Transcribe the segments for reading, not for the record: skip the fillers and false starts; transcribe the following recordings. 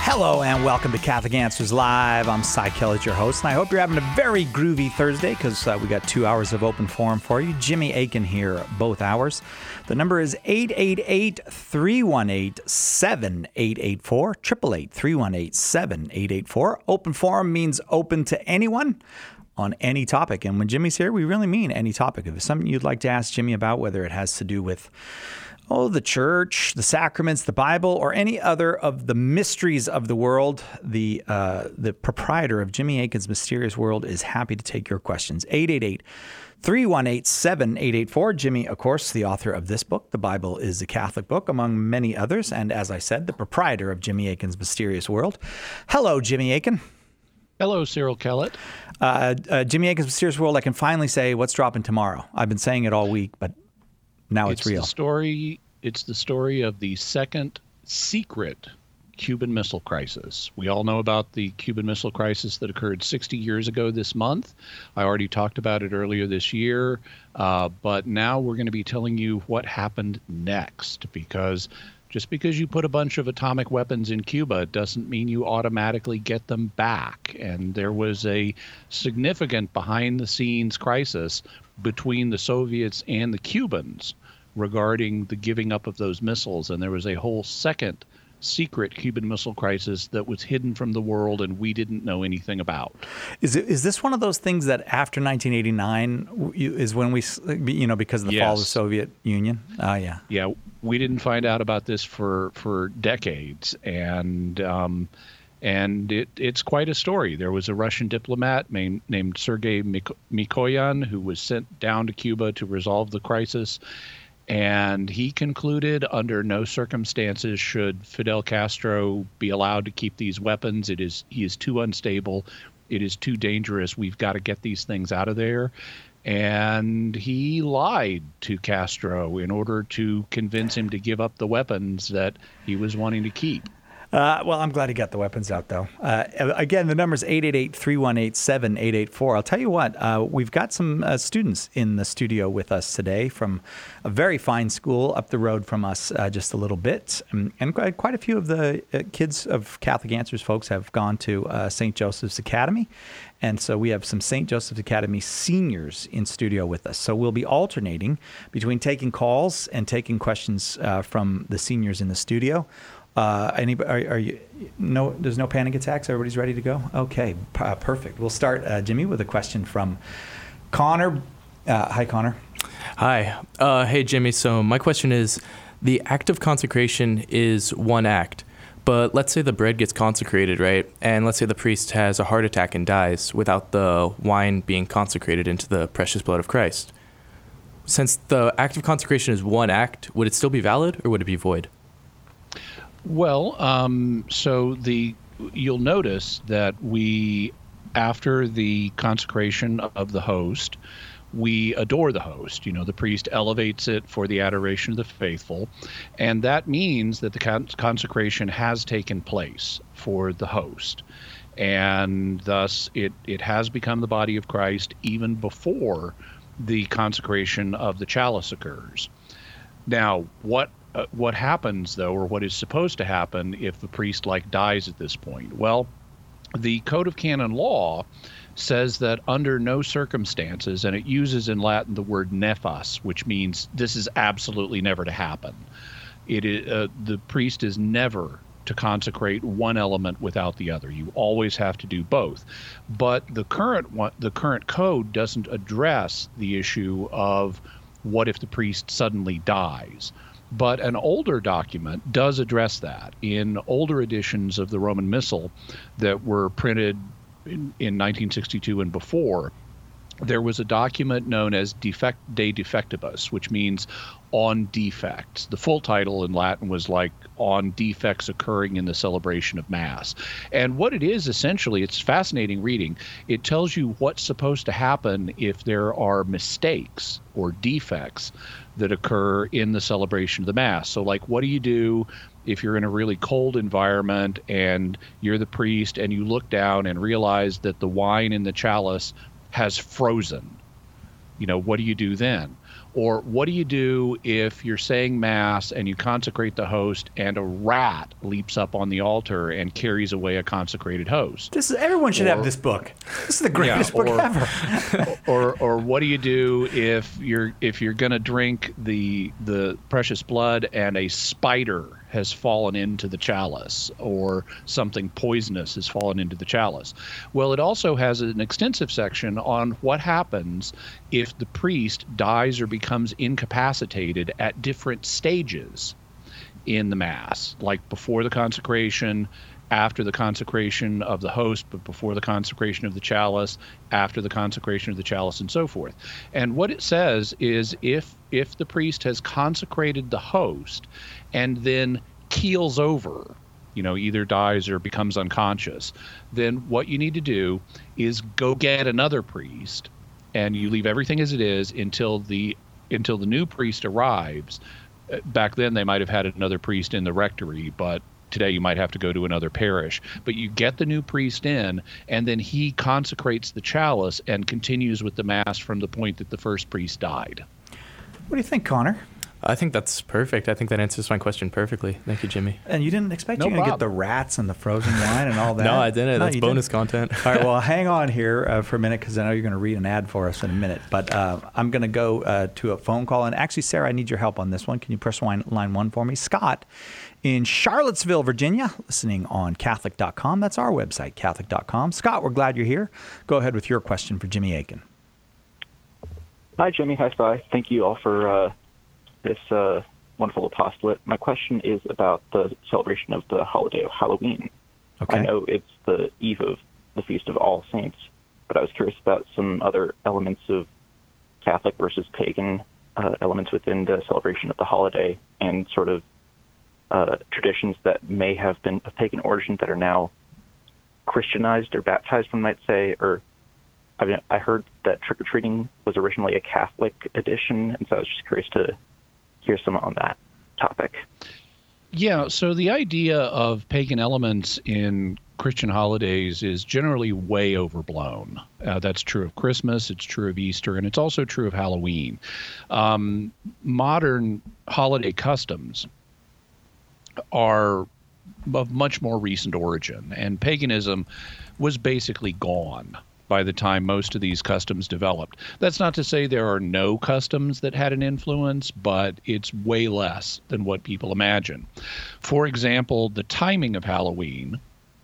Hello and welcome to Catholic Answers Live. I'm Cy Kellett, your host, and I hope you're having a very groovy Thursday because we got 2 hours of open forum for you. Jimmy Akin here, both hours. The number is 888-318-7884, 888-318-7884. Open forum means open to anyone on any topic. And when Jimmy's here, we really mean any topic. If it's something you'd like to ask Jimmy about, whether it has to do with the church, the sacraments, the Bible, or any other of the mysteries of the world, the proprietor of Jimmy Akin's Mysterious World is happy to take your questions. 888-318-7884. Jimmy, of course, the author of this book, The Bible is a Catholic Book, among many others. And as I said, the proprietor of Jimmy Akin's Mysterious World. Hello, Jimmy Akin. Hello, Cyril Kellett. Jimmy Akin's Mysterious World, I can finally say what's dropping tomorrow. I've been saying it all week, but now it's real. It's the story of the second secret Cuban Missile Crisis. We all know about the Cuban Missile Crisis that occurred 60 years ago this month. I already talked about it earlier this year, but now we're going to be telling you what happened next, because just because you put a bunch of atomic weapons in Cuba doesn't mean you automatically get them back. And there was a significant behind-the-scenes crisis between the Soviets and the Cubans regarding the giving up of those missiles. And there was a whole second secret Cuban Missile Crisis that was hidden from the world and we didn't know anything about. Is this one of those things that after 1989 is when we, because of the fall of the Soviet Union? Yeah. Yeah, we didn't find out about this for decades. And it's quite a story. There was a Russian diplomat named Sergei Mikoyan who was sent down to Cuba to resolve the crisis. And he concluded under no circumstances should Fidel Castro be allowed to keep these weapons. He is too unstable. It is too dangerous. We've got to get these things out of there. And he lied to Castro in order to convince him to give up the weapons that he was wanting to keep. Well, I'm glad he got the weapons out, though. Again, the number is 888-318-7884. I'll tell you what, we've got some students in the studio with us today from a very fine school up the road from us just a little bit. And quite a few of the kids of Catholic Answers folks have gone to St. Joseph's Academy. And so we have some St. Joseph's Academy seniors in studio with us. So we'll be alternating between taking calls and taking questions from the seniors in the studio. There's no panic attacks? Everybody's ready to go? Okay, perfect. We'll start, Jimmy, with a question from Connor. Hi, Connor. Hi. Hey, Jimmy. So my question is, the act of consecration is one act, but let's say the bread gets consecrated, right? And let's say the priest has a heart attack and dies without the wine being consecrated into the precious blood of Christ. Since the act of consecration is one act, would it still be valid or would it be void? Well, you'll notice that after the consecration of the host, we adore the host. The priest elevates it for the adoration of the faithful, and that means that the consecration has taken place for the host, and thus it has become the body of Christ even before the consecration of the chalice occurs. Now, what happens, though, or what is supposed to happen if the priest dies at this point? Well, the Code of Canon Law says that under no circumstances, and it uses in Latin the word nefas, which means this is absolutely never to happen. The priest is never to consecrate one element without the other. You always have to do both. But the current code doesn't address the issue of what if the priest suddenly dies. But an older document does address that. In older editions of the Roman Missal that were printed in 1962 and before, there was a document known as De Defectibus, which means on defects. The full title in Latin was on defects occurring in the celebration of Mass. And what it is, essentially, it's fascinating reading. It tells you what's supposed to happen if there are mistakes or defects that occur in the celebration of the Mass. So, what do you do if you're in a really cold environment and you're the priest and you look down and realize that the wine in the chalice has frozen? What do you do then? Or what do you do if you're saying Mass and you consecrate the host and a rat leaps up on the altar and carries away a consecrated host? Everyone should have this book. This is the greatest book ever. or what do you do if you're going to drink the precious blood and a spider has fallen into the chalice, or something poisonous has fallen into the chalice? Well, it also has an extensive section on what happens if the priest dies or becomes incapacitated at different stages in the Mass, like before the consecration, after the consecration of the host, but before the consecration of the chalice, after the consecration of the chalice, and so forth. And what it says is if the priest has consecrated the host and then keels over, either dies or becomes unconscious, then what you need to do is go get another priest, and you leave everything as it is until the new priest arrives. Back then they might have had another priest in the rectory, but today you might have to go to another parish. But you get the new priest in, and then he consecrates the chalice and continues with the Mass from the point that the first priest died. What do you think, Connor? I think that's perfect. I think that answers my question perfectly. Thank you, Jimmy. And you didn't expect you're going to get the rats and the frozen wine and all that? No, I didn't. That's bonus content. All right, well, hang on here for a minute, because I know you're going to read an ad for us in a minute. But I'm going to go to a phone call. And actually, Sarah, I need your help on this one. Can you press line 1 for me? Scott in Charlottesville, Virginia, listening on Catholic.com. That's our website, Catholic.com. Scott, we're glad you're here. Go ahead with your question for Jimmy Akin. Hi, Jimmy. Hi, Spy. Thank you all for this wonderful apostolate. My question is about the celebration of the holiday of Halloween. Okay. I know it's the eve of the Feast of All Saints, but I was curious about some other elements of Catholic versus pagan elements within the celebration of the holiday, and sort of traditions that may have been of pagan origin that are now Christianized or baptized, one might say. Or I heard that trick-or-treating was originally a Catholic addition, and so I was just curious to hear some on that topic. Yeah, so the idea of pagan elements in Christian holidays is generally way overblown. That's true of Christmas, it's true of Easter, and it's also true of Halloween. Modern holiday customs are of much more recent origin, and paganism was basically gone by the time most of these customs developed. That's not to say there are no customs that had an influence, but it's way less than what people imagine. For example, the timing of Halloween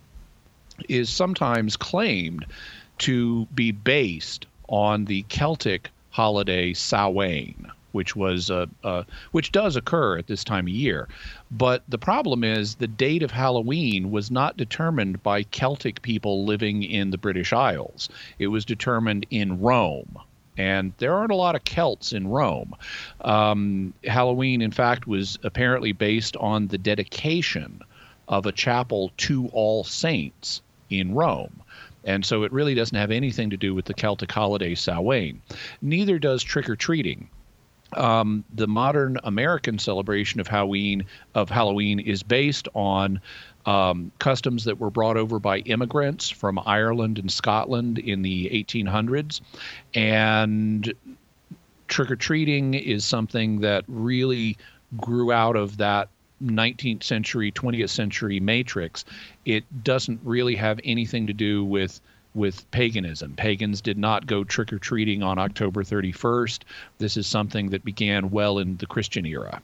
is sometimes claimed to be based on the Celtic holiday Samhain, which does occur at this time of year. But the problem is the date of Halloween was not determined by Celtic people living in the British Isles. It was determined in Rome. And there aren't a lot of Celts in Rome. Halloween, in fact, was apparently based on the dedication of a chapel to All Saints in Rome. And so it really doesn't have anything to do with the Celtic holiday Samhain. Neither does trick-or-treating. The modern American celebration of Halloween is based on customs that were brought over by immigrants from Ireland and Scotland in the 1800s. And trick-or-treating is something that really grew out of that 19th century, 20th century matrix. It doesn't really have anything to do with paganism. Pagans did not go trick-or-treating on October 31st. This is something that began well in the Christian era.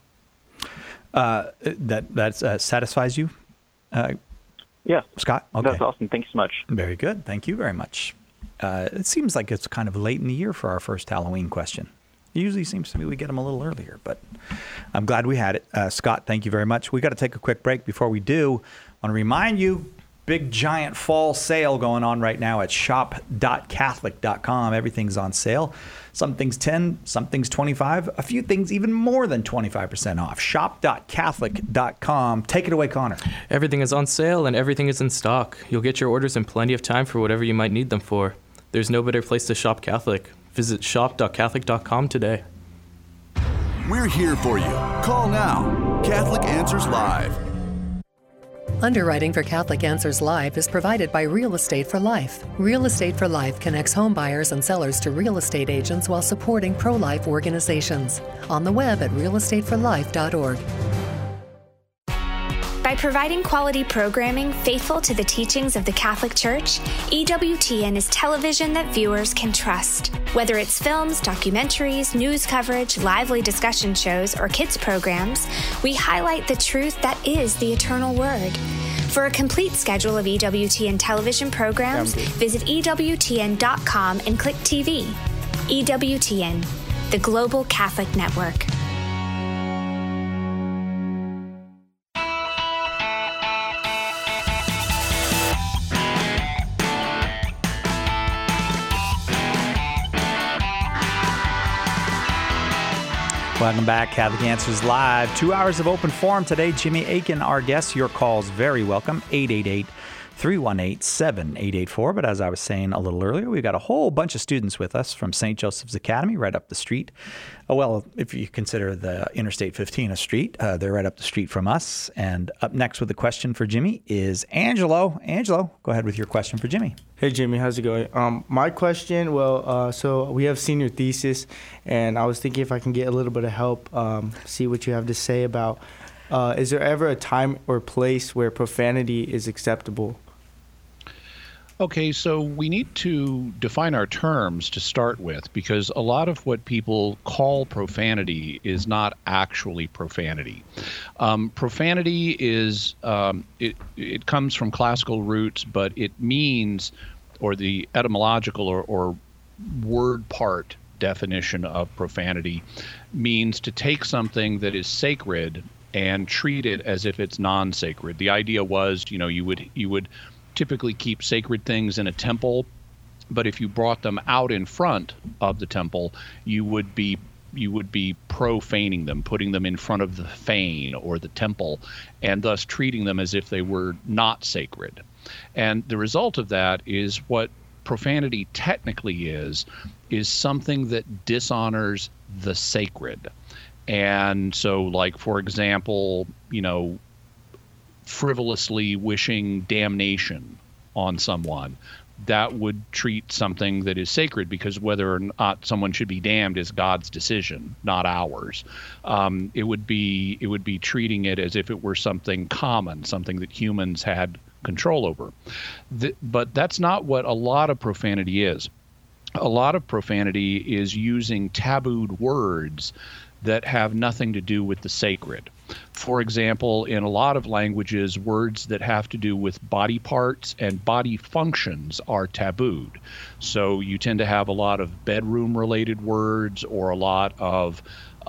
That satisfies you? Yeah. Scott? Okay. That's awesome. Thank you so much. Very good. Thank you very much. It seems like it's kind of late in the year for our first Halloween question. It usually seems to me we get them a little earlier, but I'm glad we had it. Scott, thank you very much. We got to take a quick break. Before we do, I want to remind you, big giant fall sale going on right now at shop.catholic.com. Everything's on sale. Some things 10, some things 25, a few things even more than 25% off. Shop.catholic.com. Take it away, Connor. Everything is on sale and everything is in stock. You'll get your orders in plenty of time for whatever you might need them for. There's no better place to shop Catholic. Visit shop.catholic.com today. We're here for you. Call now. Catholic Answers Live. Underwriting for Catholic Answers Live is provided by Real Estate for Life. Real Estate for Life connects home buyers and sellers to real estate agents while supporting pro-life organizations. On the web at realestateforlife.org. By providing quality programming faithful to the teachings of the Catholic Church, EWTN is television that viewers can trust. Whether it's films, documentaries, news coverage, lively discussion shows, or kids programs, we highlight the truth that is the eternal Word. For a complete schedule of EWTN television programs, visit EWTN.com and click TV. EWTN, the Global Catholic Network. Welcome back, Catholic Answers Live. 2 hours of open forum today. Jimmy Akin, our guest. Your calls very welcome. 888-318-7884. But as I was saying a little earlier, we've got a whole bunch of students with us from St. Joseph's Academy right up the street. Well, if you consider the Interstate 15 a street, they're right up the street from us. And up next with a question for Jimmy is Angelo. Angelo, go ahead with your question for Jimmy. Hey, Jimmy, how's it going? My question, so we have senior thesis, and I was thinking if I can get a little bit of help, see what you have to say about, is there ever a time or place where profanity is acceptable? Okay, so we need to define our terms to start with, because a lot of what people call profanity is not actually profanity. Profanity is, it comes from classical roots, but it means, or the etymological or word part definition of profanity means to take something that is sacred and treat it as if it's non-sacred. The idea was, you would typically keep sacred things in a temple, but if you brought them out in front of the temple, you would be profaning them, putting them in front of the fane or the temple, and thus treating them as if they were not sacred. And the result of that is what profanity technically is something that dishonors the sacred. And so, like, for example, frivolously wishing damnation on someone, that would treat something that is sacred, because whether or not someone should be damned is God's decision, not ours. It would be treating it as if it were something common, something that humans had control over. But that's not what a lot of profanity is. A lot of profanity is using tabooed words that have nothing to do with the sacred. For example, in a lot of languages, words that have to do with body parts and body functions are tabooed. So you tend to have a lot of bedroom-related words, or a lot of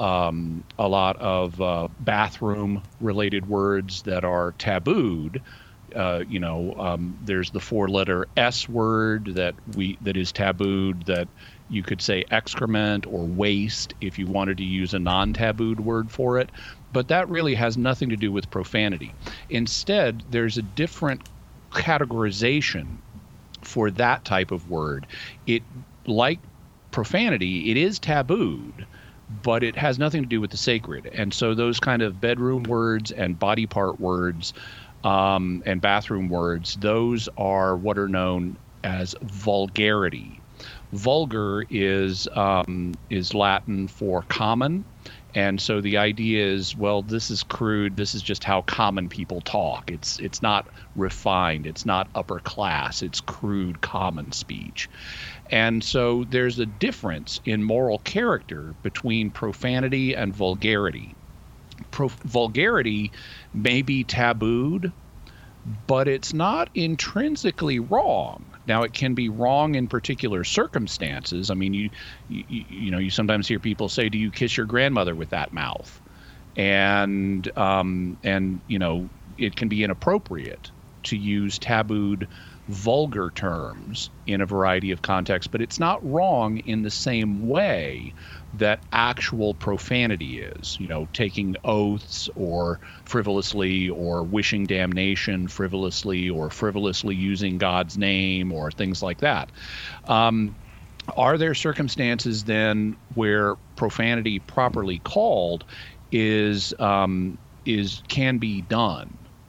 bathroom-related words that are tabooed. There's the four-letter S word that is tabooed, that you could say excrement or waste if you wanted to use a non-tabooed word for it. But that really has nothing to do with profanity. Instead, there's a different categorization for that type of word. It, like profanity, it is tabooed, but it has nothing to do with the sacred. And so those kind of bedroom words and body part words and bathroom words, those are what are known as vulgarity. Vulgar is Latin for common. And so the idea is, well, this is crude. This is just how common people talk. It's not refined. It's not upper class. It's crude, common speech. And so there's a difference in moral character between profanity and vulgarity. Vulgarity may be tabooed, but it's not intrinsically wrong. Now, it can be wrong in particular circumstances. I mean, you sometimes hear people say, "Do you kiss your grandmother with that mouth?" And it can be inappropriate to use tabooed, vulgar terms in a variety of contexts, but it's not wrong in the same way that actual profanity is, taking oaths, or frivolously, or wishing damnation frivolously, or frivolously using God's name, or things like that. Are there circumstances then where profanity properly called can be done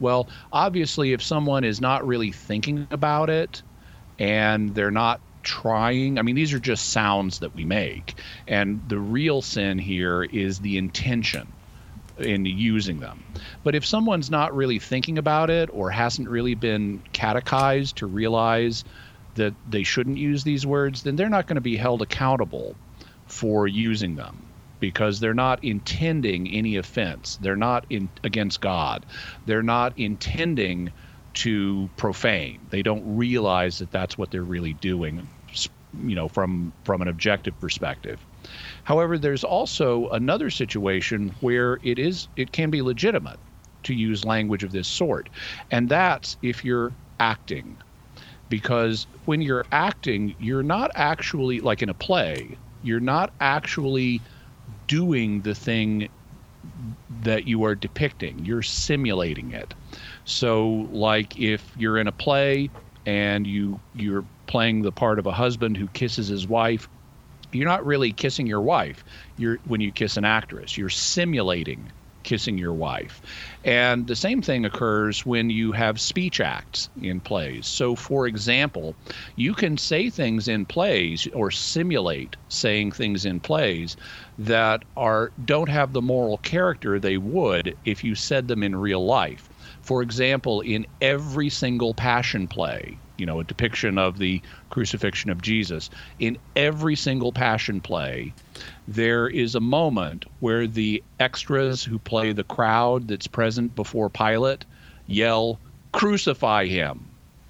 Well, obviously, if someone is not really thinking about it and they're not trying, I mean, these are just sounds that we make. And the real sin here is the intention in using them. But if someone's not really thinking about it or hasn't really been catechized to realize that they shouldn't use these words, then they're not going to be held accountable for using them, because they're not intending any offense. They're not against God. They're not intending to profane. They don't realize that that's what they're really doing, from an objective perspective. However, there's also another situation where it can be legitimate to use language of this sort, and that's if you're acting. Because when you're acting, you're not actually, like in a play, you're not actually doing the thing that you are depicting. You're simulating it. So, like if you're in a play and you're playing the part of a husband who kisses his wife, you're not really kissing your wife. When you kiss an actress, you're simulating kissing your wife. And the same thing occurs when you have speech acts in plays. So, for example, you can say things in plays or simulate saying things in plays that don't have the moral character they would if you said them in real life. For example, in every single Passion play, a depiction of the crucifixion of Jesus, in every single Passion play, there is a moment where the extras who play the crowd that's present before Pilate yell, "Crucify him."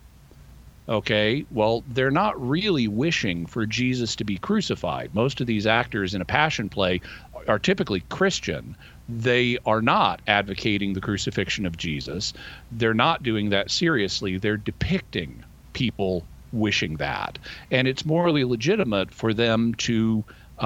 Okay, well, they're not really wishing for Jesus to be crucified. Most of these actors in a Passion play are typically Christian. They are not advocating the crucifixion of Jesus. They're not doing that seriously. They're depicting people wishing that. And it's morally legitimate for them to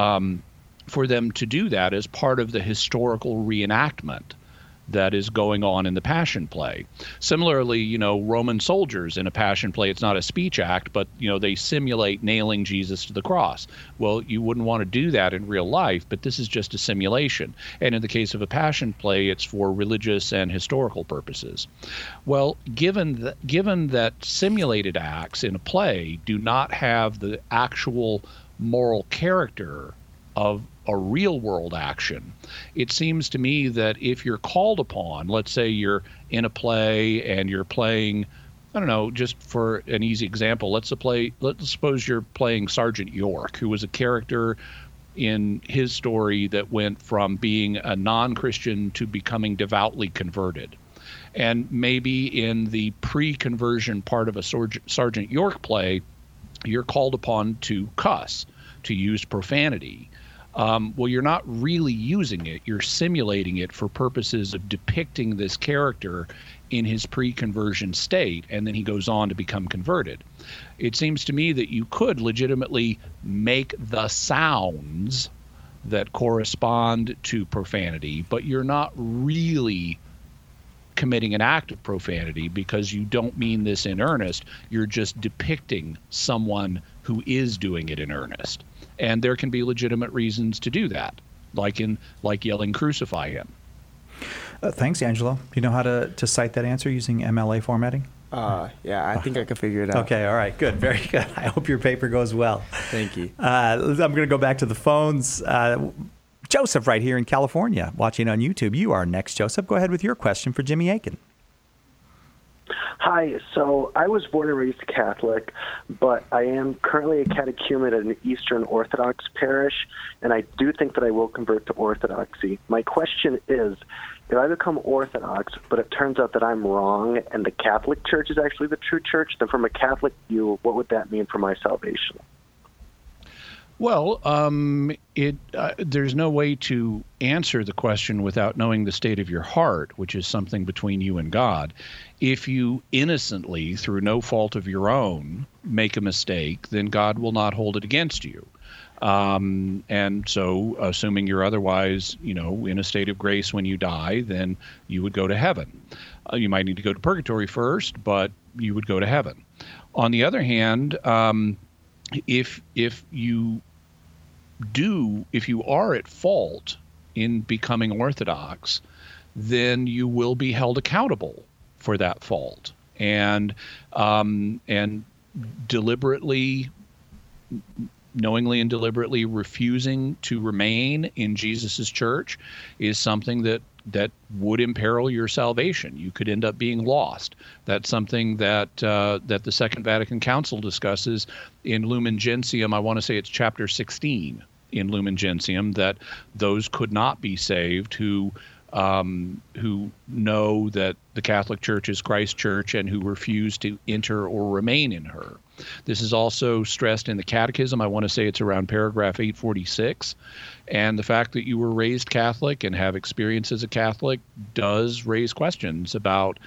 do that as part of the historical reenactment that is going on in the Passion play. Similarly, Roman soldiers in a Passion play, it's not a speech act, but, they simulate nailing Jesus to the cross. Well, you wouldn't want to do that in real life, but this is just a simulation. And in the case of a Passion play, it's for religious and historical purposes. Well, given that simulated acts in a play do not have the actual moral character of a real world action, it seems to me that if you're called upon, let's say you're in a play and you're playing, I don't know, just for an easy example, let's suppose you're playing Sergeant York, who was a character in his story that went from being a non-Christian to becoming devoutly converted. And maybe in the pre-conversion part of a Sergeant York play, you're called upon to cuss, to use profanity. Well, you're not really using it. You're simulating it for purposes of depicting this character in his pre-conversion state, and then he goes on to become converted. It seems to me that you could legitimately make the sounds that correspond to profanity, but you're not really committing an act of profanity because you don't mean this in earnest. You're just depicting someone who is doing it in earnest. And there can be legitimate reasons to do that, like yelling, "Crucify him." Thanks, Angelo. Do you know how to cite that answer using MLA formatting? Yeah, I think I can figure it out. Okay, all right, good, very good. I hope your paper goes well. Thank you. I'm going to go back to the phones. Joseph right here in California, watching on YouTube. You are next, Joseph. Go ahead with your question for Jimmy Akin. Hi, so I was born and raised Catholic, but I am currently a catechumen at an Eastern Orthodox parish, and I do think that I will convert to Orthodoxy. My question is, if I become Orthodox, but it turns out that I'm wrong and the Catholic Church is actually the true church, then from a Catholic view, what would that mean for my salvation? Well, there's no way to answer the question without knowing the state of your heart, which is something between you and God. If you innocently, through no fault of your own, make a mistake, then God will not hold it against you. And so, assuming you're otherwise, in a state of grace when you die, then you would go to heaven. You might need to go to purgatory first, but you would go to heaven. On the other hand, if you are at fault in becoming Orthodox, then you will be held accountable for that fault. And deliberately, knowingly and deliberately refusing to remain in Jesus's church is something that would imperil your salvation. You could end up being lost. That's something that the Second Vatican Council discusses in Lumen Gentium. I want to say it's chapter 16 in Lumen Gentium, that those could not be saved who know that the Catholic Church is Christ's church and who refuse to enter or remain in her. This is also stressed in the Catechism. I want to say it's around paragraph 846. And the fact that you were raised Catholic and have experience as a Catholic does raise questions about,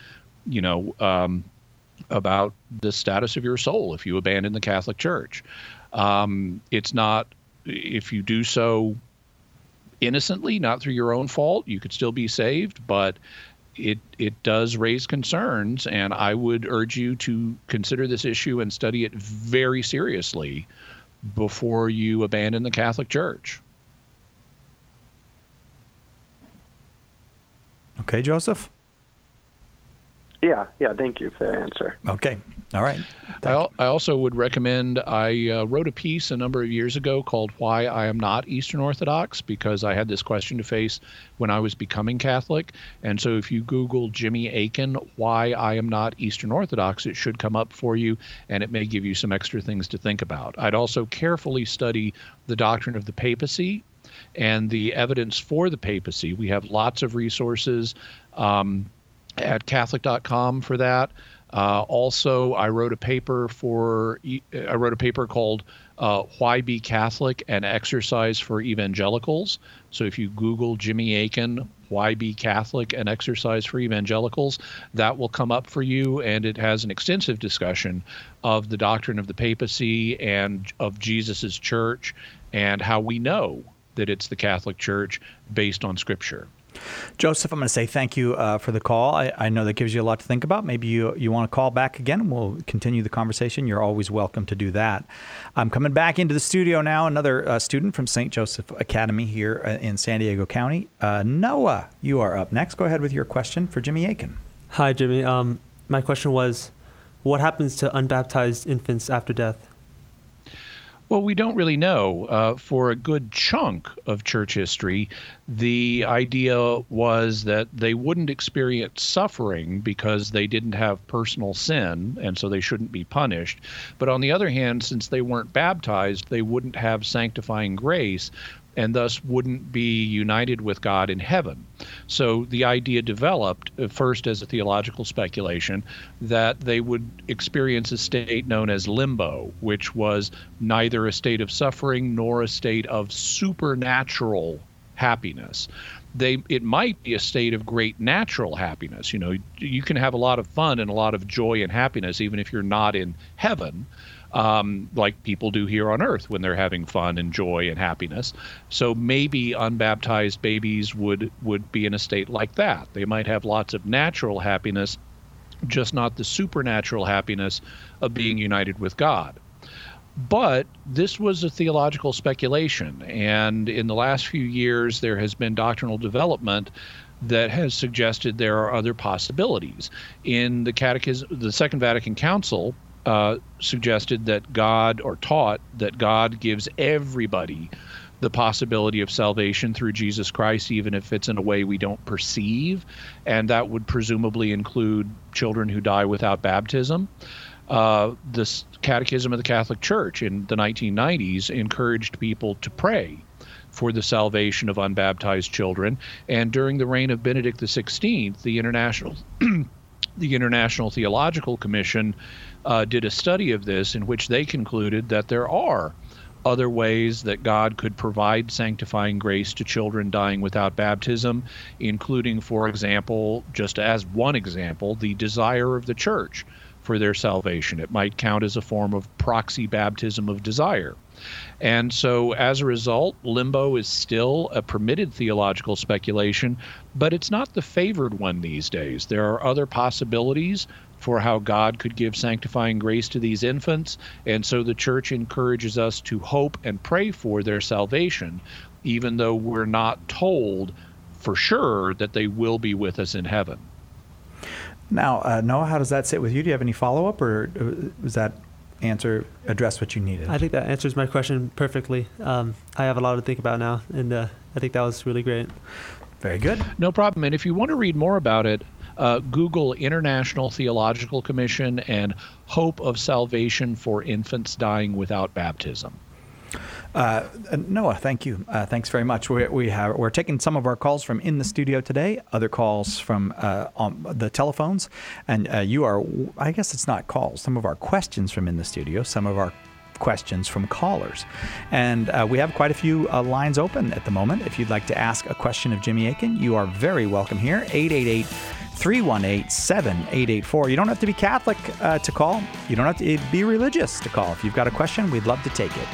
about the status of your soul if you abandon the Catholic Church. It's not, if you do so innocently, not through your own fault, you could still be saved, but it does raise concerns, and I would urge you to consider this issue and study it very seriously before you abandon the Catholic Church. Okay, Joseph? Yeah, thank you for that answer. Okay, all right. I also would recommend, I wrote a piece a number of years ago called Why I Am Not Eastern Orthodox, because I had this question to face when I was becoming Catholic. And so if you Google Jimmy Akin, Why I Am Not Eastern Orthodox, it should come up for you, and it may give you some extra things to think about. I'd also carefully study the doctrine of the papacy and the evidence for the papacy. We have lots of resources at Catholic.com for that. Also, I wrote a paper called Why Be Catholic? An Exercise for Evangelicals. So if you Google Jimmy Akin, Why Be Catholic? An Exercise for Evangelicals, that will come up for you, and it has an extensive discussion of the doctrine of the papacy and of Jesus's church and how we know that it's the Catholic Church based on Scripture. Joseph, I'm going to say thank you for the call. I know that gives you a lot to think about. Maybe you want to call back again, and we'll continue the conversation. You're always welcome to do that. I'm coming back into the studio now. Another student from St. Joseph Academy here in San Diego County. Noah, you are up next. Go ahead with your question for Jimmy Akin. Hi, Jimmy. My question was, what happens to unbaptized infants after death? Well, we don't really know. For a good chunk of church history, the idea was that they wouldn't experience suffering because they didn't have personal sin, and so they shouldn't be punished. But on the other hand, since they weren't baptized, they wouldn't have sanctifying grace, and thus wouldn't be united with God in heaven. So the idea developed, first as a theological speculation, that they would experience a state known as limbo, which was neither a state of suffering nor a state of supernatural happiness. It might be a state of great natural happiness. You can have a lot of fun and a lot of joy and happiness even if you're not in heaven. Like people do here on earth when they're having fun and joy and happiness. So maybe unbaptized babies would be in a state like that. They might have lots of natural happiness, just not the supernatural happiness of being united with God. But this was a theological speculation, and in the last few years there has been doctrinal development that has suggested there are other possibilities. In the Catechism, the Second Vatican Council suggested that God, or taught that God gives everybody the possibility of salvation through Jesus Christ, even if it's in a way we don't perceive, and that would presumably include children who die without baptism. The Catechism of the Catholic Church in the 1990s encouraged people to pray for the salvation of unbaptized children, and during the reign of Benedict XVI, the International Theological Commission did a study of this in which they concluded that there are other ways that God could provide sanctifying grace to children dying without baptism, including, for example, just as one example, the desire of the church for their salvation. It might count as a form of proxy baptism of desire. And so as a result, limbo is still a permitted theological speculation, but it's not the favored one these days. There are other possibilities for how God could give sanctifying grace to these infants, and so the church encourages us to hope and pray for their salvation, even though we're not told for sure that they will be with us in heaven. Now, Noah, how does that sit with you? Do you have any follow-up, or was that answer address what you needed? I think that answers my question perfectly. I have a lot to think about now, and I think that was really great. Very good. No problem. And if you want to read more about it, Google International Theological Commission and Hope of Salvation for Infants Dying Without Baptism. Noah, thank you. Thanks very much. We're taking some of our calls from in the studio today, other calls from on the telephones, and I guess it's not calls, some of our questions from in the studio, some of our questions from callers. And we have quite a few lines open at the moment. If you'd like to ask a question of Jimmy Akin, you are very welcome here. 888-318-7884. You don't have to be Catholic to call. You don't have to be religious to call. If you've got a question, we'd love to take it.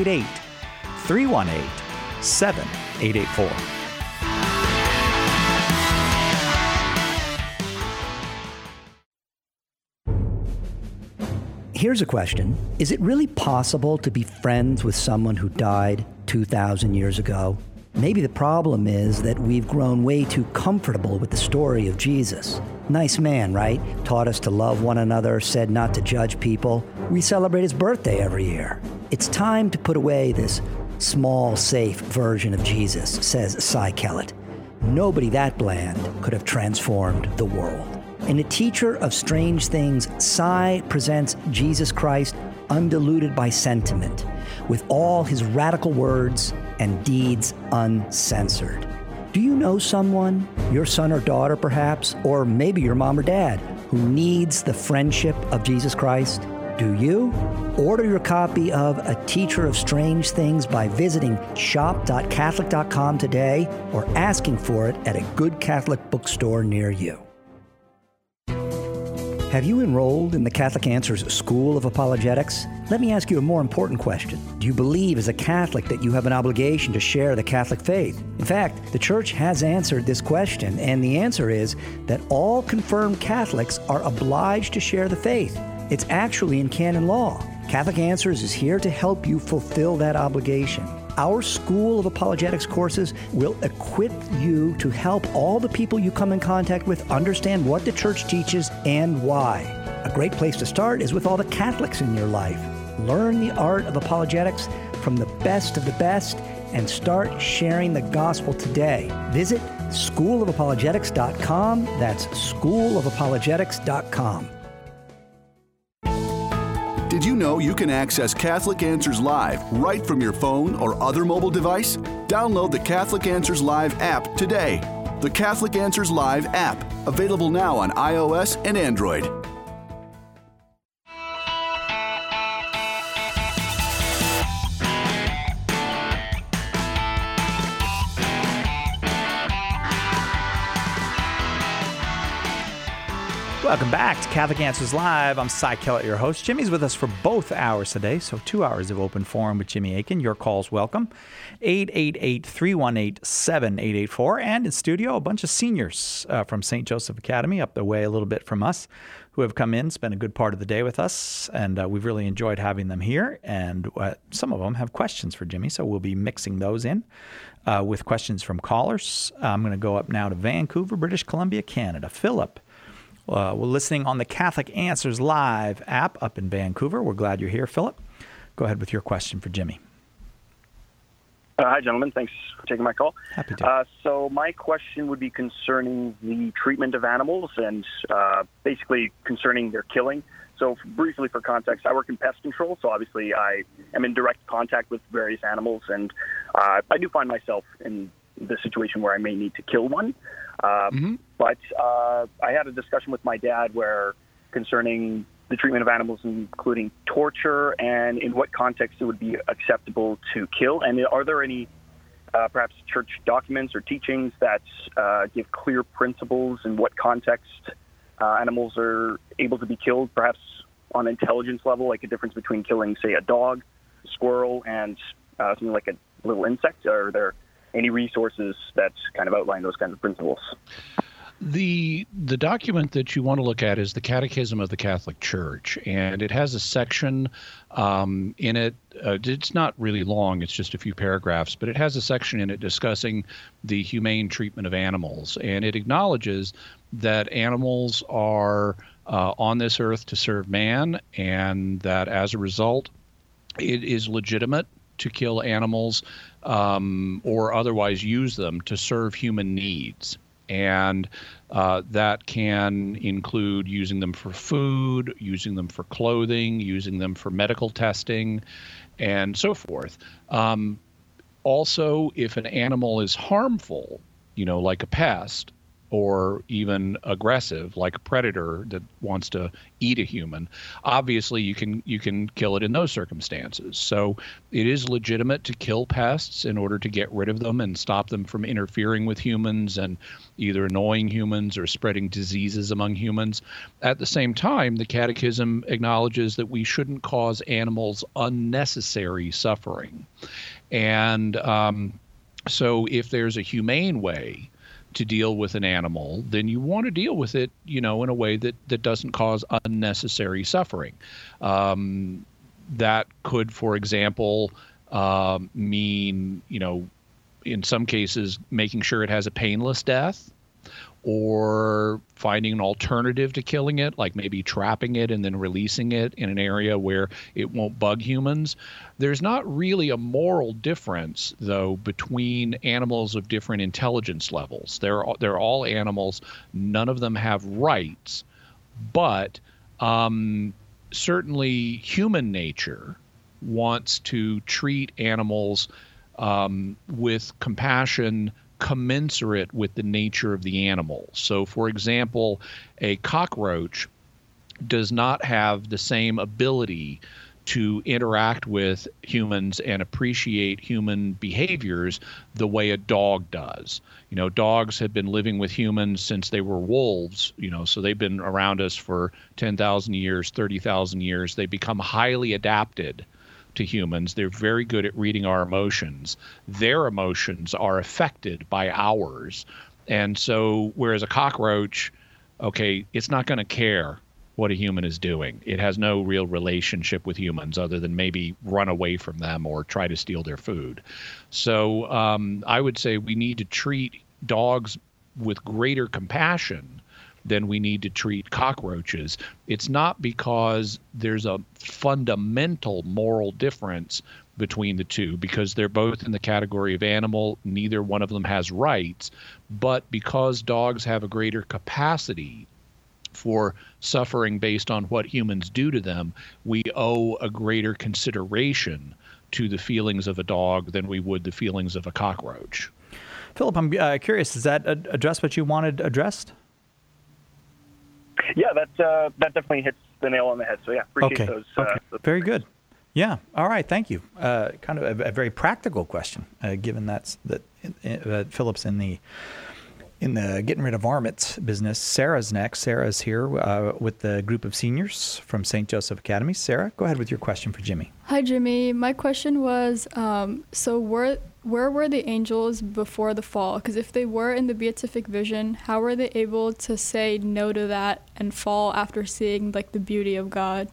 888-318-7884. Here's a question. Is it really possible to be friends with someone who died 2,000 years ago? Maybe the problem is that we've grown way too comfortable with the story of Jesus. Nice man, right? Taught us to love one another, said not to judge people. We celebrate his birthday every year. It's time to put away this small, safe version of Jesus, says Cy Kellett. Nobody that bland could have transformed the world. In A Teacher of Strange Things, Cy presents Jesus Christ undiluted by sentiment, with all his radical words and deeds uncensored. Do you know someone, your son or daughter perhaps, or maybe your mom or dad, who needs the friendship of Jesus Christ? Do you? Order your copy of A Teacher of Strange Things by visiting shop.catholic.com today or asking for it at a good Catholic bookstore near you. Have you enrolled in the Catholic Answers School of Apologetics? Let me ask you a more important question. Do you believe as a Catholic that you have an obligation to share the Catholic faith? In fact, the Church has answered this question, and the answer is that all confirmed Catholics are obliged to share the faith. It's actually in canon law. Catholic Answers is here to help you fulfill that obligation. Our School of Apologetics courses will equip you to help all the people you come in contact with understand what the Church teaches and why. A great place to start is with all the Catholics in your life. Learn the art of apologetics from the best of the best and start sharing the gospel today. Visit schoolofapologetics.com. That's schoolofapologetics.com. Did you know you can access Catholic Answers Live right from your phone or other mobile device? Download the Catholic Answers Live app today. The Catholic Answers Live app, available now on iOS and Android. Welcome back to Catholic Answers Live. I'm Cy Kellett, your host. Jimmy's with us for both hours today, so 2 hours of open forum with Jimmy Akin. Your call's welcome. 888-318-7884. And in studio, a bunch of seniors from St. Joseph Academy, up the way a little bit from us, who have come in, spent a good part of the day with us, and we've really enjoyed having them here. And some of them have questions for Jimmy, so we'll be mixing those in with questions from callers. I'm going to go up now to Vancouver, British Columbia, Canada. Philip. We're listening on the Catholic Answers Live app up in Vancouver. We're glad you're here, Philip. Go ahead with your question for Jimmy. Hi, gentlemen. Thanks for taking my call. Happy to. So my question would be concerning the treatment of animals and basically concerning their killing. So briefly for context, I work in pest control, so obviously I am in direct contact with various animals, and I do find myself in the situation where I may need to kill one. But I had a discussion with my dad where concerning the treatment of animals, including torture, and in what context it would be acceptable to kill. And are there any perhaps church documents or teachings that give clear principles in what context animals are able to be killed, perhaps on intelligence level, like a difference between killing, say, a dog, a squirrel, and something like a little insect? Are there any resources that kind of outline those kinds of principles? The document that you want to look at is the Catechism of the Catholic Church, and it has a section in it. It's not really long, it's just a few paragraphs, but it has a section in it discussing the humane treatment of animals, and it acknowledges that animals are on this earth to serve man, and that as a result, it is legitimate to kill animals or otherwise use them to serve human needs. And that can include using them for food, using them for clothing, using them for medical testing, and so forth. Also, if an animal is harmful, like a pest, or even aggressive, like a predator that wants to eat a human, obviously you can kill it in those circumstances. So it is legitimate to kill pests in order to get rid of them and stop them from interfering with humans and either annoying humans or spreading diseases among humans. At the same time, the Catechism acknowledges that we shouldn't cause animals unnecessary suffering. And so if there's a humane way to deal with an animal, then you want to deal with it, in a way that doesn't cause unnecessary suffering. That could, for example, mean, in some cases, making sure it has a painless death, or finding an alternative to killing it, like maybe trapping it and then releasing it in an area where it won't bug humans. There's not really a moral difference, though, between animals of different intelligence levels. They're all animals. None of them have rights. But certainly human nature wants to treat animals with compassion commensurate with the nature of the animal. So, for example, a cockroach does not have the same ability to interact with humans and appreciate human behaviors the way a dog does. Dogs have been living with humans since they were wolves, so they've been around us for 10,000 years, 30,000 years. They become highly adapted to humans. They're very good at reading our emotions. Their emotions are affected by ours. And so whereas a cockroach, it's not going to care what a human is doing. It has no real relationship with humans other than maybe run away from them or try to steal their food. So I would say we need to treat dogs with greater compassion than we need to treat cockroaches. It's not because there's a fundamental moral difference between the two, because they're both in the category of animal, neither one of them has rights, but because dogs have a greater capacity for suffering based on what humans do to them, we owe a greater consideration to the feelings of a dog than we would the feelings of a cockroach. Philip, I'm curious, does that address what you wanted addressed? Yeah, that definitely hits the nail on the head. So yeah, appreciate those. Very good. Yeah. All right. Thank you. Kind of a very practical question, given that Philip's in the getting rid of varmints business. Sarah's next. Sarah's here with the group of seniors from St. Joseph Academy. Sarah, go ahead with your question for Jimmy. Hi, Jimmy. My question was, so where were the angels before the fall? Because if they were in the beatific vision, how were they able to say no to that and fall after seeing the beauty of God?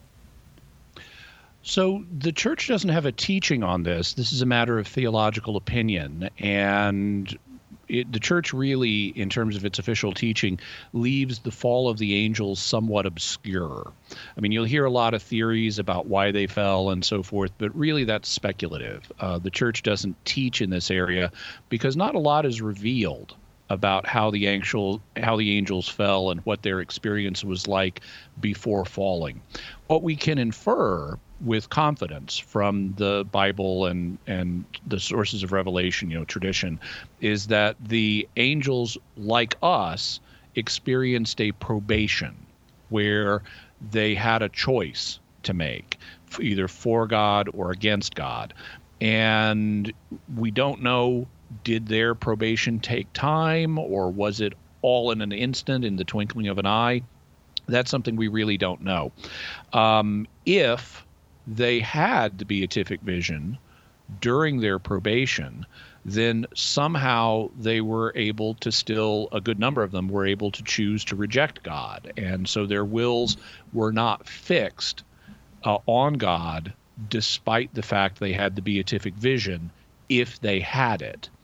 So the church doesn't have a teaching on this. This is a matter of theological opinion, and the church really, in terms of its official teaching, leaves the fall of the angels somewhat obscure. I mean, you'll hear a lot of theories about why they fell and so forth, but really that's speculative. The church doesn't teach in this area because not a lot is revealed about how the angels fell and what their experience was like before falling. What we can infer with confidence from the Bible and the sources of revelation, tradition, is that the angels, like us, experienced a probation where they had a choice to make, either for God or against God. And we don't know, did their probation take time, or was it all in an instant, in the twinkling of an eye? That's something we really don't know. If they had the beatific vision during their probation, then somehow they were able to a good number of them were able to choose to reject God. And so their wills were not fixed on God, despite the fact they had the beatific vision, if they had it.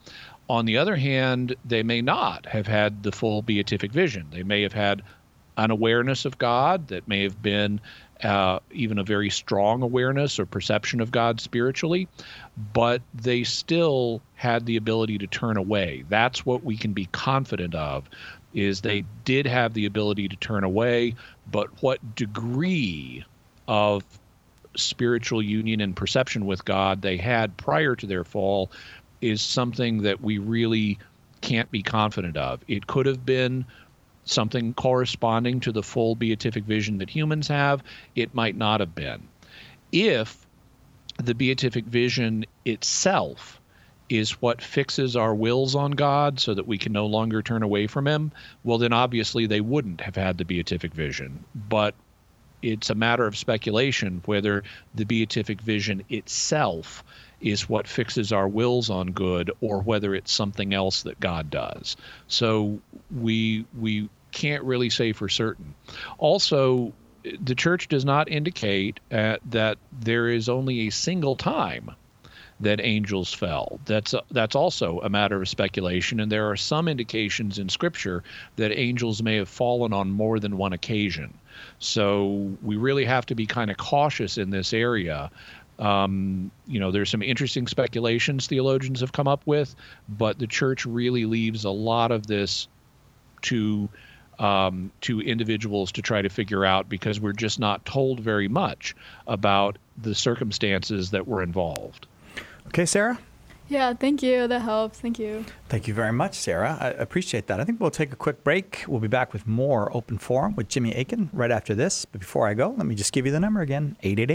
On the other hand, they may not have had the full beatific vision. They may have had an awareness of God that may have been even a very strong awareness or perception of God spiritually, but they still had the ability to turn away. That's what we can be confident of, is they did have the ability to turn away, but what degree of spiritual union and perception with God they had prior to their fall is something that we really can't be confident of. It could have been something corresponding to the full beatific vision that humans have. It might not have been. If the beatific vision itself is what fixes our wills on God so that we can no longer turn away from him, well, then obviously they wouldn't have had the beatific vision. But it's a matter of speculation whether the beatific vision itself is what fixes our wills on good or whether it's something else that God does. So we can't really say for certain. Also, the church does not indicate that there is only a single time that angels fell. That's also a matter of speculation, and there are some indications in Scripture that angels may have fallen on more than one occasion. So we really have to be kind of cautious in this area. There's some interesting speculations theologians have come up with, but the church really leaves a lot of this to individuals to try to figure out, because we're just not told very much about the circumstances that were involved. Okay, Sarah? Yeah, thank you. That helps. Thank you. Thank you very much, Sarah. I appreciate that. I think we'll take a quick break. We'll be back with more Open Forum with Jimmy Akin right after this. But before I go, let me just give you the number again,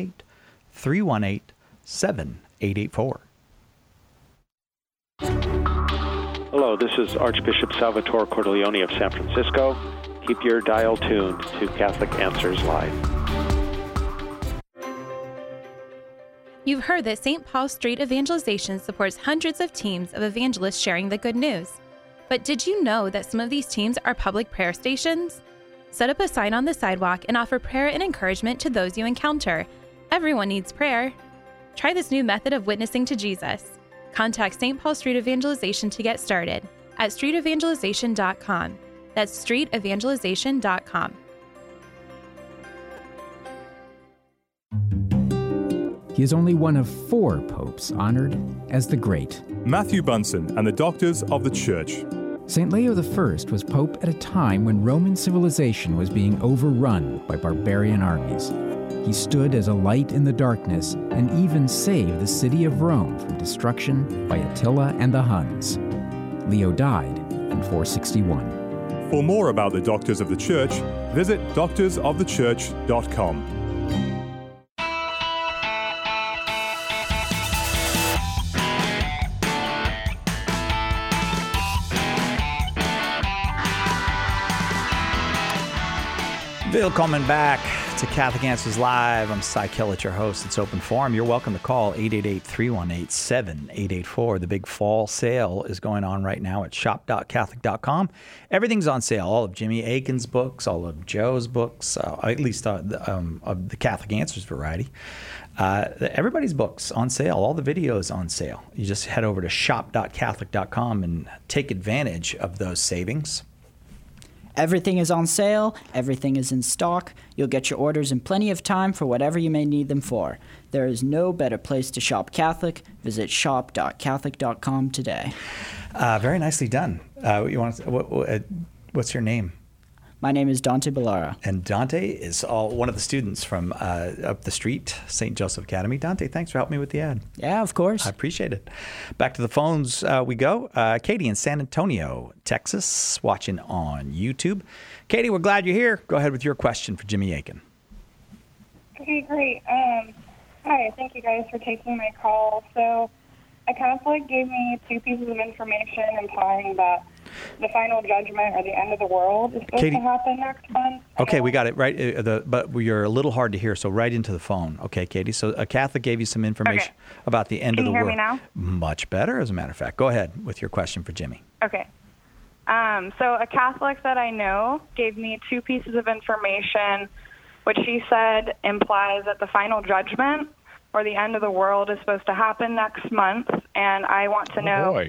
888-318-7884. Hello, this is Archbishop Salvatore Cordileone of San Francisco. Keep your dial tuned to Catholic Answers Live. You've heard that St. Paul Street Evangelization supports hundreds of teams of evangelists sharing the good news. But did you know that some of these teams are public prayer stations? Set up a sign on the sidewalk and offer prayer and encouragement to those you encounter. Everyone needs prayer. Try this new method of witnessing to Jesus. Contact St. Paul Street Evangelization to get started at streetevangelization.com. That's streetevangelization.com. He is only one of 4 popes honored as the Great. Matthew Bunsen and the Doctors of the Church. St. Leo I was pope at a time when Roman civilization was being overrun by barbarian armies. He stood as a light in the darkness and even saved the city of Rome from destruction by Attila and the Huns. Leo died in 461. For more about the Doctors of the Church, visit doctorsofthechurch.com. Willkommen back to Catholic Answers Live. I'm Cy Kellett, your host. It's Open Forum. You're welcome to call 888-318-7884. The big fall sale is going on right now at shop.catholic.com. Everything's on sale. All of Jimmy Akin's books, all of Joe's books, at least of the Catholic Answers variety. Everybody's books on sale. All the videos on sale. You just head over to shop.catholic.com and take advantage of those savings. Everything is on sale, everything is in stock. You'll get your orders in plenty of time for whatever you may need them for. There is no better place to shop Catholic. Visit shop.catholic.com today. Very nicely done. What's your name? My name is Dante Ballara. And Dante is one of the students from up the street, St. Joseph Academy. Dante, thanks for helping me with the ad. Yeah, of course. I appreciate it. Back to the phones we go. Katie in San Antonio, Texas, watching on YouTube. Katie, we're glad you're here. Go ahead with your question for Jimmy Akin. Okay, great. Hi, thank you guys for taking my call. So a Catholic gave me 2 pieces of information implying that the final judgment or the end of the world is supposed to happen next month. Okay, we got it right. But you're a little hard to hear, so right into the phone. Okay, Katie. So a Catholic gave you some information about the end of the world. Can you hear me now? Much better, as a matter of fact. Go ahead with your question for Jimmy. Okay. So a Catholic that I know gave me 2 pieces of information, which she said implies that the final judgment or the end of the world is supposed to happen next month. And I want to know,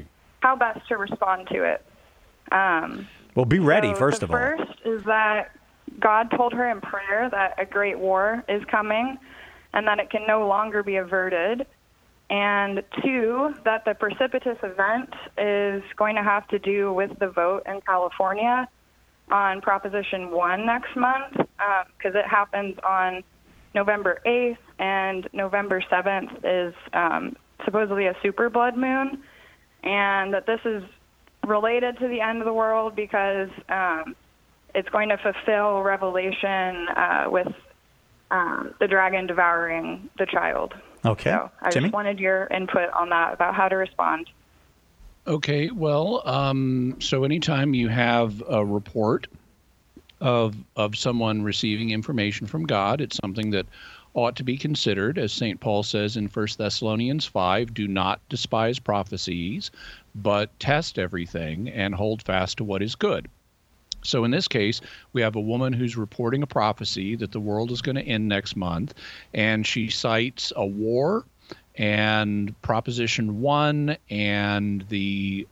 how best to respond to it. Well, be ready, first of all. First is that God told her in prayer that a great war is coming and that it can no longer be averted. And 2, that the precipitous event is going to have to do with the vote in California on Proposition 1 next month, because it happens on November 8th, and November 7th is supposedly a super blood moon, and that this is related to the end of the world because it's going to fulfill Revelation with the dragon devouring the child. Okay. So I Jimmy? just wanted your input on that, about how to respond. Okay, well, so anytime you have a report of someone receiving information from God, it's something that ought to be considered. As St. Paul says in 1 Thessalonians 5, do not despise prophecies, but test everything and hold fast to what is good. So in this case, we have a woman who's reporting a prophecy that the world is going to end next month, and she cites a war and Proposition 1 and the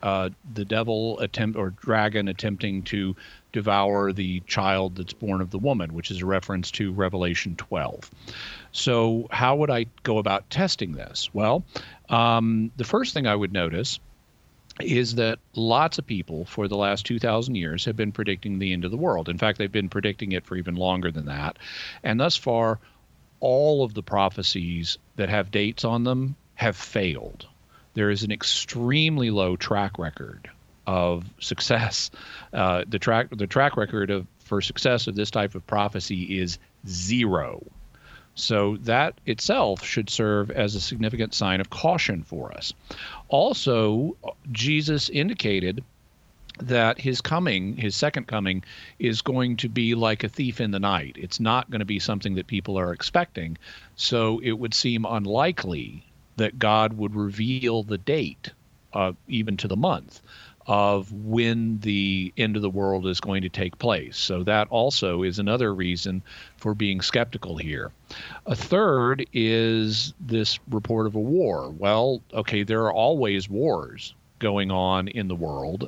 dragon attempting to devour the child that's born of the woman, which is a reference to Revelation 12. So how would I go about testing this? Well, the first thing I would notice is that lots of people for the last 2,000 years have been predicting the end of the world. In fact, they've been predicting it for even longer than that. And thus far, all of the prophecies that have dates on them have failed. There is an extremely low track record of success. The track record for success of this type of prophecy is 0. So that itself should serve as a significant sign of caution for us. Also, Jesus indicated that his second coming, is going to be like a thief in the night. It's not going to be something that people are expecting. So it would seem unlikely that God would reveal the date, even to the month, of when the end of the world is going to take place. So that also is another reason for being skeptical here. A third is this report of a war. Well, okay, there are always wars going on in the world.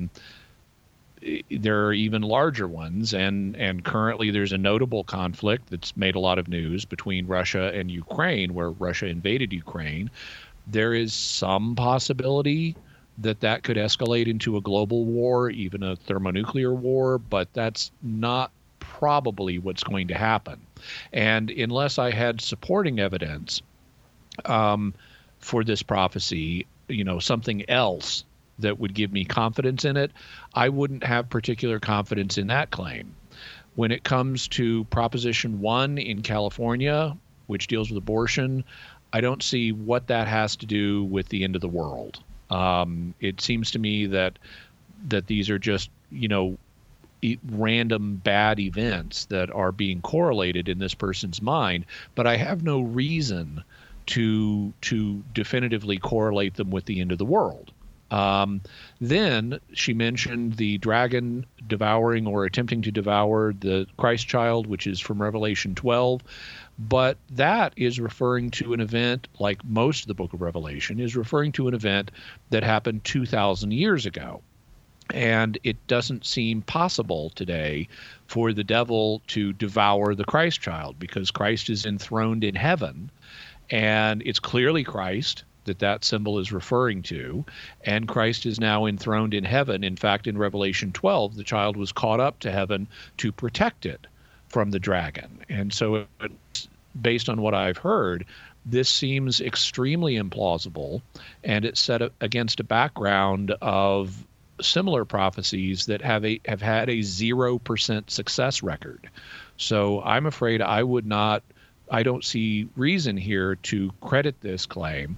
There are even larger ones, and currently there's a notable conflict that's made a lot of news between Russia and Ukraine, where Russia invaded Ukraine. There is some possibility that could escalate into a global war, even a thermonuclear war, but that's not probably what's going to happen. And unless I had supporting evidence for this prophecy, something else that would give me confidence in it, I wouldn't have particular confidence in that claim. When it comes to Proposition 1 in California, which deals with abortion, I don't see what that has to do with the end of the world. It seems to me that these are just, random bad events that are being correlated in this person's mind, but I have no reason to definitively correlate them with the end of the world. Then she mentioned the dragon devouring or attempting to devour the Christ child, which is from Revelation 12. But that is referring to an event, like most of the book of Revelation, is referring to an event that happened 2,000 years ago. And it doesn't seem possible today for the devil to devour the Christ child, because Christ is enthroned in heaven, and it's clearly Christ that symbol is referring to, and Christ is now enthroned in heaven. In fact, in Revelation 12, the child was caught up to heaven to protect it from the dragon. And so based on what I've heard, this seems extremely implausible, and it's set up against a background of similar prophecies that have had a 0% success record. So I'm afraid I don't see reason here to credit this claim.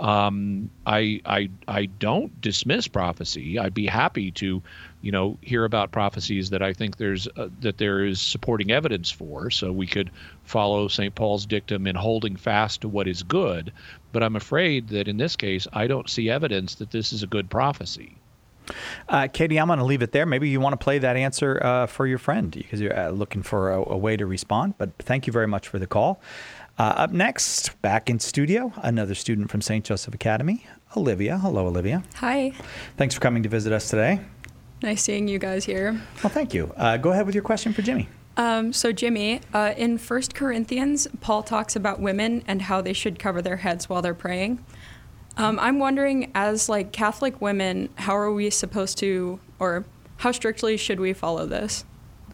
I don't dismiss prophecy. I'd be happy to, hear about prophecies that I think there is supporting evidence for, so we could follow St. Paul's dictum in holding fast to what is good. But I'm afraid that in this case, I don't see evidence that this is a good prophecy. Katie, I'm going to leave it there. Maybe you want to play that answer for your friend, because you're looking for a way to respond. But thank you very much for the call. Up next, back in studio, another student from St. Joseph Academy, Olivia. Hello, Olivia. Hi. Thanks for coming to visit us today. Nice seeing you guys here. Well, thank you. Go ahead with your question for Jimmy. So Jimmy, in 1 Corinthians, Paul talks about women and how they should cover their heads while they're praying. I'm wondering, as like Catholic women, how are we supposed to, or how strictly should we follow this?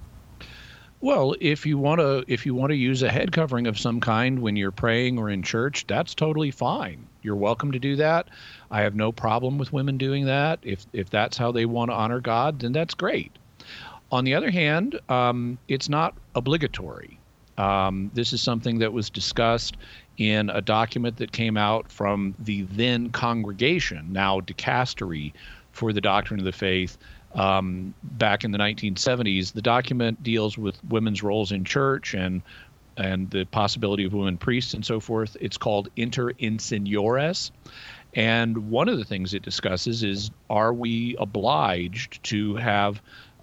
Well, if you want to use a head covering of some kind when you're praying or in church, that's totally fine. You're welcome to do that. I have no problem with women doing that. If that's how they want to honor God, then that's great. On the other hand, it's not obligatory. This is something that was discussed in a document that came out from the then congregation, now dicastery for the doctrine of the faith, back in the 1970s. The document deals with women's roles in church and the possibility of women priests and so forth. It's called Inter in Seniores. And one of the things it discusses is, are we obliged to have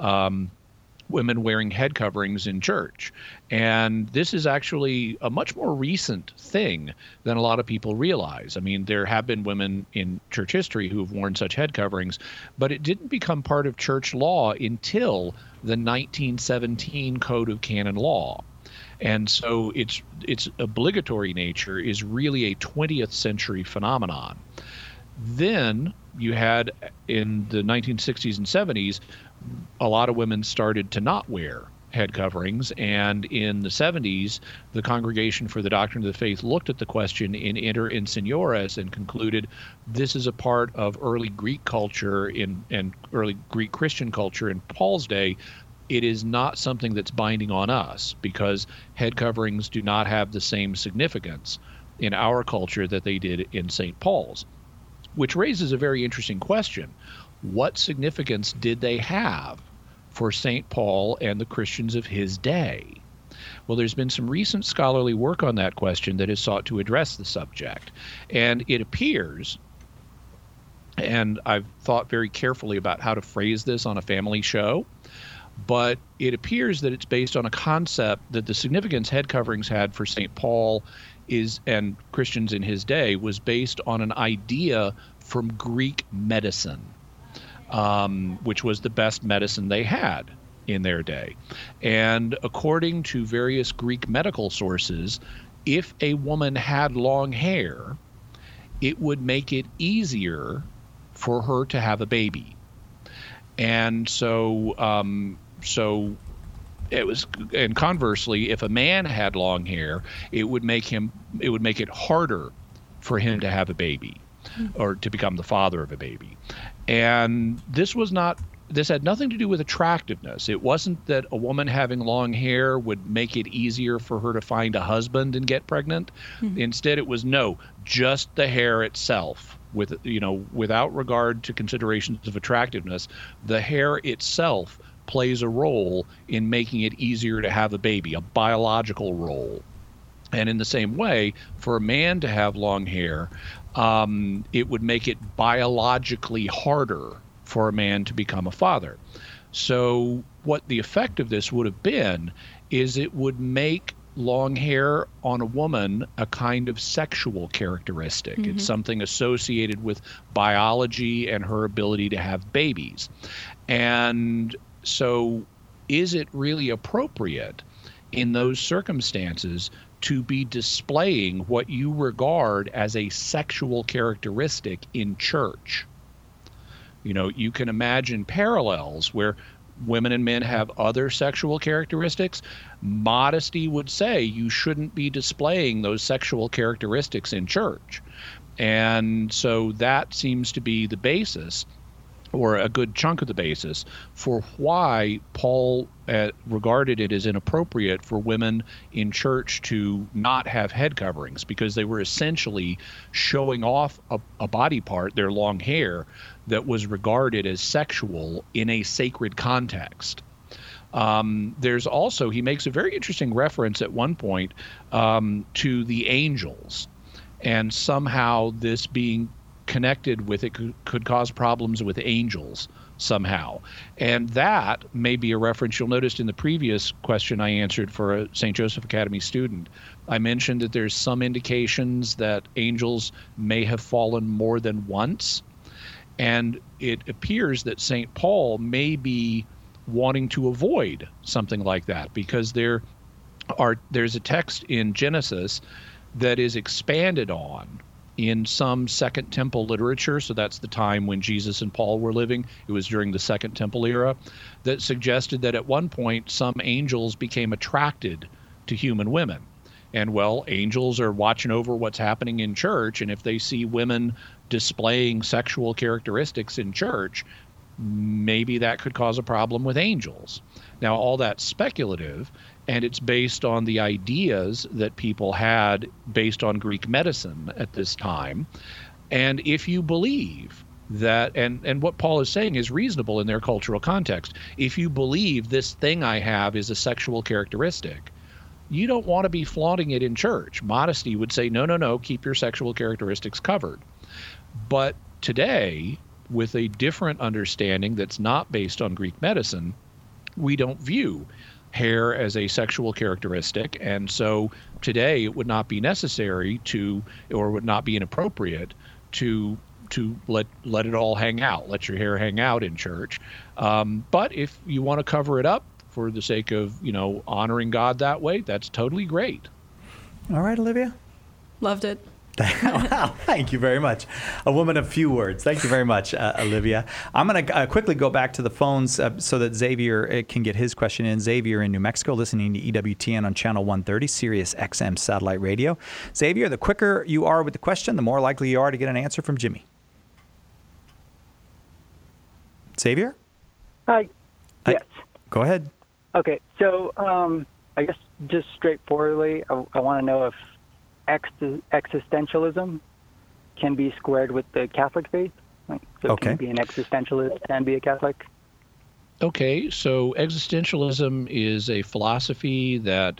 women wearing head coverings in church? And this is actually a much more recent thing than a lot of people realize. I mean, there have been women in church history who have worn such head coverings, but it didn't become part of church law until the 1917 Code of Canon Law. And so its obligatory nature is really a 20th century phenomenon. Then you had, in the 1960s and 70s, a lot of women started to not wear head coverings, and in the 70s, the Congregation for the Doctrine of the Faith looked at the question in Inter in Seniores and concluded this is a part of early Greek culture and early Greek Christian culture in Paul's day. It is not something that's binding on us, because head coverings do not have the same significance in our culture that they did in St. Paul's, which raises a very interesting question. What significance did they have for St. Paul and the Christians of his day? Well, there's been some recent scholarly work on that question that has sought to address the subject. And it appears, and I've thought very carefully about how to phrase this on a family show, but it appears that it's based on a concept that the significance head coverings had for St. Paul and Christians in his day was based on an idea from Greek medicine, which was the best medicine they had in their day. And according to various Greek medical sources, if a woman had long hair, it would make it easier for her to have a baby. And so it was, and conversely, if a man had long hair, it would make it harder for him to have a baby or to become the father of a baby. And this had nothing to do with attractiveness. It wasn't that a woman having long hair would make it easier for her to find a husband and get pregnant. Mm-hmm. Instead, it was just the hair itself, without regard to considerations of attractiveness. The hair itself plays a role in making it easier to have a baby, a biological role. And in the same way, for a man to have long hair, it would make it biologically harder for a man to become a father. So what the effect of this would have been is it would make long hair on a woman a kind of sexual characteristic. Mm-hmm. It's something associated with biology and her ability to have babies. And so is it really appropriate in those circumstances to be displaying what you regard as a sexual characteristic in church? You can imagine parallels where women and men have other sexual characteristics. Modesty would say you shouldn't be displaying those sexual characteristics in church. And so that seems to be the basis, or a good chunk of the basis, for why Paul regarded it as inappropriate for women in church to not have head coverings, because they were essentially showing off a body part, their long hair, that was regarded as sexual in a sacred context. There's also, he makes a very interesting reference at one point to the angels, and somehow this being connected with it could cause problems with angels somehow. And that may be a reference. You'll notice in the previous question I answered for a St. Joseph Academy student, I mentioned that there's some indications that angels may have fallen more than once. And it appears that St. Paul may be wanting to avoid something like that, because there's a text in Genesis that is expanded on in some Second Temple literature. So that's the time when Jesus and Paul were living. It was during the Second Temple era, that suggested that at one point some angels became attracted to human women. And well, angels are watching over what's happening in church, and if they see women displaying sexual characteristics in church, maybe that could cause a problem with angels. Now, all that's speculative, and it's based on the ideas that people had based on Greek medicine at this time. And if you believe that, and what Paul is saying is reasonable in their cultural context, if you believe this thing I have is a sexual characteristic, you don't want to be flaunting it in church. Modesty would say, no, keep your sexual characteristics covered. But today, with a different understanding that's not based on Greek medicine, we don't view hair as a sexual characteristic. And so today it would not be necessary to, or would not be inappropriate to let it all hang out, let your hair hang out in church. But if you want to cover it up for the sake of, honoring God that way, that's totally great. All right, Olivia. Loved it. Wow, thank you very much. A woman of few words. Thank you very much, Olivia. I'm going to quickly go back to the phones so that Xavier can get his question in. Xavier in New Mexico, listening to EWTN on Channel 130, Sirius XM Satellite Radio. Xavier, the quicker you are with the question, the more likely you are to get an answer from Jimmy. Xavier? Hi. Yes. Go ahead. Okay, so I guess just straightforwardly, I want to know if existentialism can be squared with the Catholic faith. So can you be an existentialist and be a Catholic? Okay, so existentialism is a philosophy that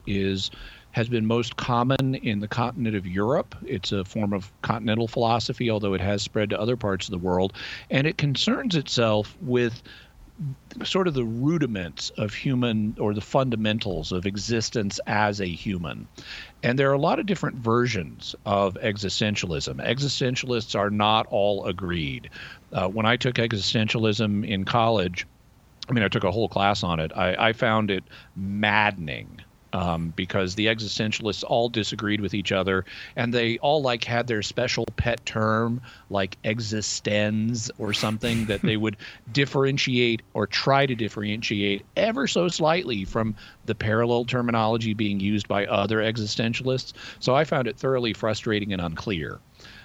has been most common in the continent of Europe. It's a form of continental philosophy, although it has spread to other parts of the world, and it concerns itself with sort of the rudiments of human, or the fundamentals of existence as a human. And there are a lot of different versions of existentialism. Existentialists are not all agreed. When I took existentialism in college, I took a whole class on it. I found it maddening. Because the existentialists all disagreed with each other, and they all had their special pet term, like existens or something, that they would differentiate or try to differentiate ever so slightly from the parallel terminology being used by other existentialists. So I found it thoroughly frustrating and unclear.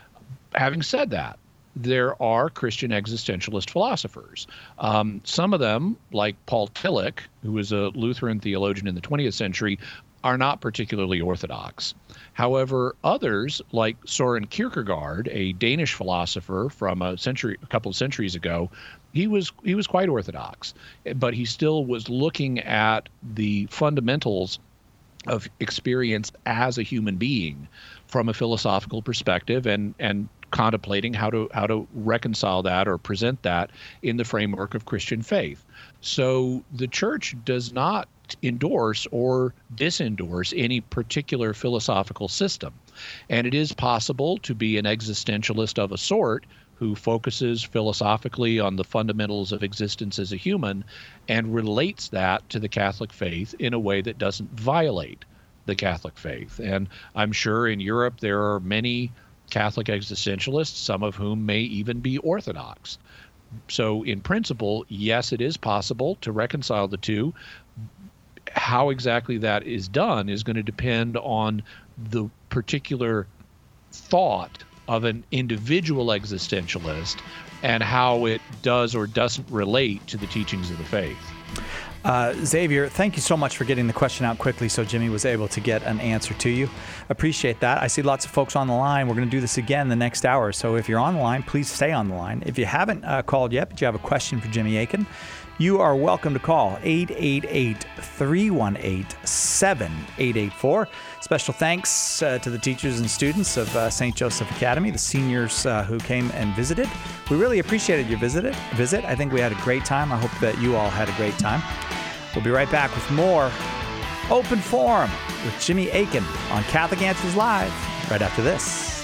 Having said that, there are Christian existentialist philosophers. Some of them, like Paul Tillich, who was a Lutheran theologian in the 20th century, are not particularly orthodox. However, others, like Soren Kierkegaard, a Danish philosopher from a couple of centuries ago, he was quite orthodox, but he still was looking at the fundamentals of experience as a human being from a philosophical perspective, and contemplating how to reconcile that or present that in the framework of Christian faith. So the church does not endorse or disendorse any particular philosophical system. And it is possible to be an existentialist of a sort who focuses philosophically on the fundamentals of existence as a human and relates that to the Catholic faith in a way that doesn't violate the Catholic faith. And I'm sure in Europe there are many Catholic existentialists, some of whom may even be Orthodox. So in principle, yes, it is possible to reconcile the two. How exactly that is done is going to depend on the particular thought of an individual existentialist and how it does or doesn't relate to the teachings of the faith. Xavier, thank you so much for getting the question out quickly so Jimmy was able to get an answer to you. Appreciate that. I see lots of folks on the line. We're going to do this again the next hour. So if you're on the line, please stay on the line. If you haven't called yet, but you have a question for Jimmy Akin, you are welcome to call 888-318-7884. Special thanks to the teachers and students of St. Joseph Academy, the seniors who came and visited. We really appreciated your visit. I think we had a great time. I hope that you all had a great time. We'll be right back with more Open Forum with Jimmy Akin on Catholic Answers Live right after this.